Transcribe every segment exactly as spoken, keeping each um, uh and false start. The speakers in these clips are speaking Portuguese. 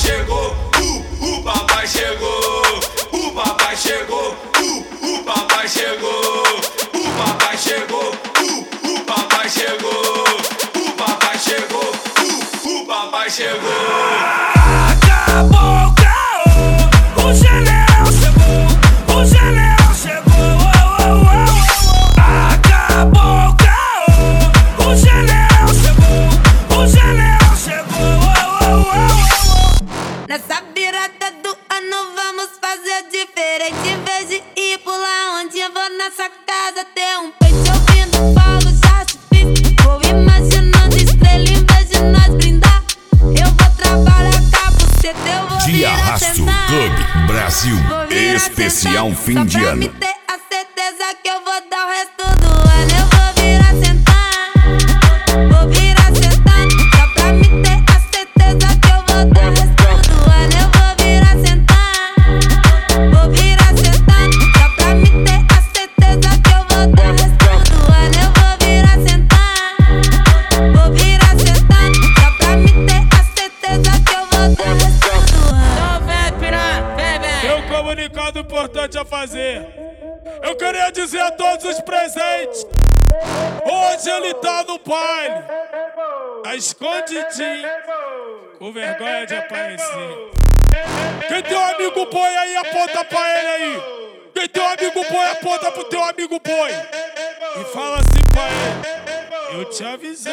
chegou, uh, o papai chegou. O papai chegou, uh, o papai chegou. O papai chegou, uh, o papai chegou. O papai chegou, uh, o papai chegou. Acabou o caô, o general chegou, o general chegou. Oh, oh, oh. Acabou o caô, o general chegou, o general chegou. Oh, oh, oh. Nessa virada do ano vamos fazer diferente. Em vez de ir pular onde eu vou nessa casa ter um peito ouvindo fogo, já se fiz. Vou imaginando estrela em vez de nós brindar. Eu vou trabalhar com a buceta, eu vou Dia vir Rasto assentar. Clube Brasil, Vou vir especial assentar, fim só de pra ano. me ter a certeza que eu vou dar o resto do ano. Eu vou vir assentar, vou vir assentar, só pra me ter a certeza que eu vou dar o resto do ano. Eu vou vir assentar, vou vir assentar, só pra me ter a certeza que eu vou dar o resto do ano. Eu vou vir assentar, vou vir assentar, só pra me ter a certeza que eu vou dar o resto do ano. Então vem, piranha, vem, vem. Tem um comunicado importante a fazer. Eu queria dizer a todos os presentes: hoje ele tá no baile, tá escondidinho, com vergonha de aparecer. Quem tem um amigo boi aí, aponta pra ele aí. Quem tem um amigo boi, aponta pro teu amigo boi e fala assim pra ele: eu te avisei.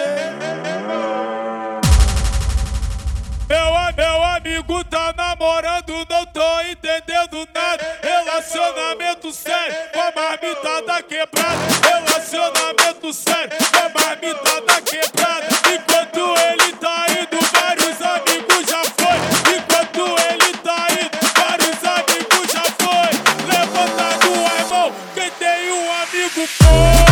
Meu, meu amigo tá namorando, não tô entendendo nada. Relacionamento sério, com a marmita da quebrada. Relacionamento sério, com a marmita da quebrada. Enquanto ele tá indo, vários amigos já foi. Enquanto ele tá indo, vários amigos já foi. Levanta duas mãos, quem tem um amigo foi.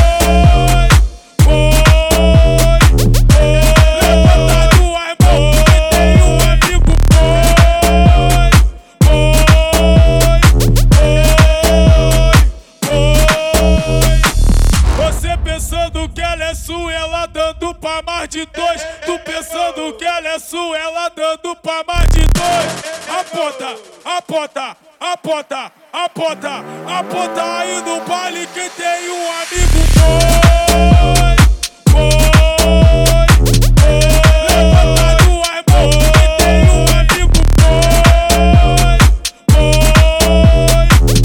Pensando que ela é sua, ela dando pra mais de dois. Tu pensando que ela é sua, ela dando pra mais de dois. Aponta, aponta, aponta, aponta, aponta aí no baile quem tem um amigo boi, boi, boi. Levanta duas mãos quem tem um amigo boi, boi,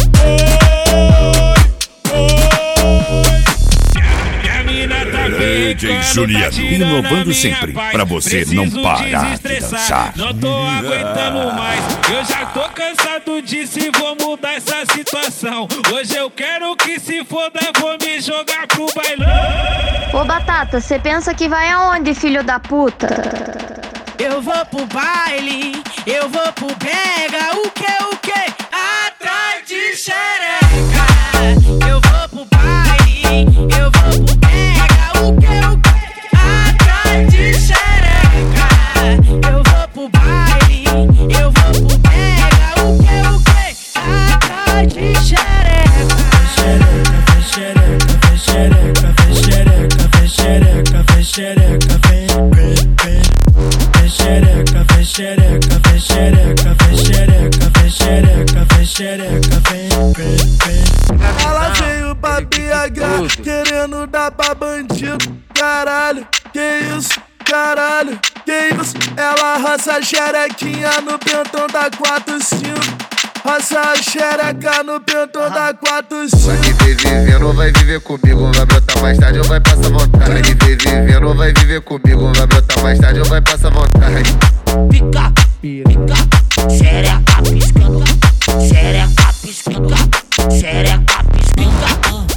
D J Juliano, inovando sempre, pra você não parar de dançar. Não tô aguentando mais, eu já tô cansado disso e vou mudar essa situação. Hoje eu quero que se foda, vou me jogar pro bailão. Ô Batata, cê pensa que vai aonde, filho da puta? Eu vou pro baile, eu vou pro pega, o que, o que? Atrás de xereca. Eu vou pro baile, eu vou pro pega, o que, o que? Atrás de xereca. Eu vou pro baile, eu vou pro pega, o que, o que? Atrás de xereca. Xereca, xereca, xereca, xereca, xereca, vem, vem, vem. Xereca, vem xereca, vem xereca, vem xereca, vem xereca, vem xereca, vem, vem, vem. Ela veio pra B H, querendo dar pra bandido. Caralho, que isso, caralho, que isso. Ela roça a xerequinha no pentão da quatro cinco. Roça a xereca no pentão da quatro cinco. Vai viver vivendo, vai viver comigo. Vai brotar mais tarde ou vai passar vontade. Vai viver vivendo, vai viver comigo. Vai brotar mais tarde ou vai passar vontade. Pica, pica, xereca piscando, xereca piscando, xereca piscando.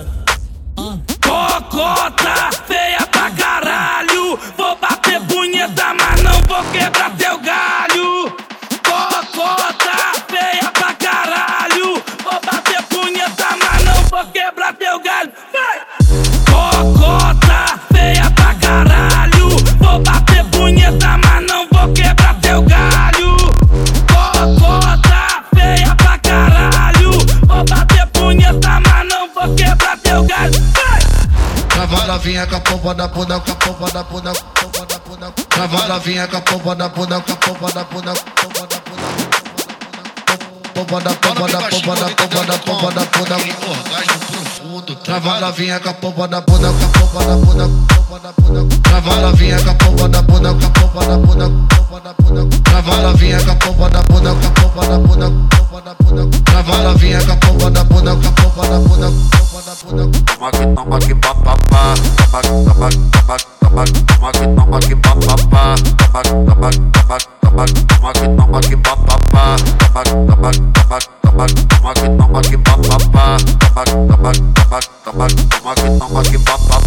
Cocota feia pra caralho, vou bater punheta, mas não vou quebrar teu galho. Cocota feia pra caralho, vou bater punheta, mas não vou quebrar teu galho. Vai! Cocota feia pra caralho, vou bater punheta, mas não vou quebrar teu galho. Cocota feia pra caralho, vou bater punheta, mas não vou quebrar teu galho. Vai! Trava novinha com a pompa da bunda, com a pompa da bunda, com a pompa da bunda. Trava novinha com a pompa da bunda, com a pompa da bunda, pompa da bunda, pompa da pompa da pompa da pompa da pompa da bunda, orgasmo profundo. Trava novinha com a pompa da bunda, com a pompa da bunda, pompa da bunda. Trava novinha com a pompa da bunda, com a pompa da bunda, pompa da bunda. Trava novinha com a pompa da bunda, com a pompa da bunda, pompa da bunda. Trava novinha com a pompa da bunda, com a pompa da bunda, pompa da bunda. Toma que toma que papapá, toma toma toma toma toma que toma que papapá, toma toma toma toma toma que toma que papapá, toma toma toma toma toma que toma que papapá, toma toma toma toma toma que toma que papapá.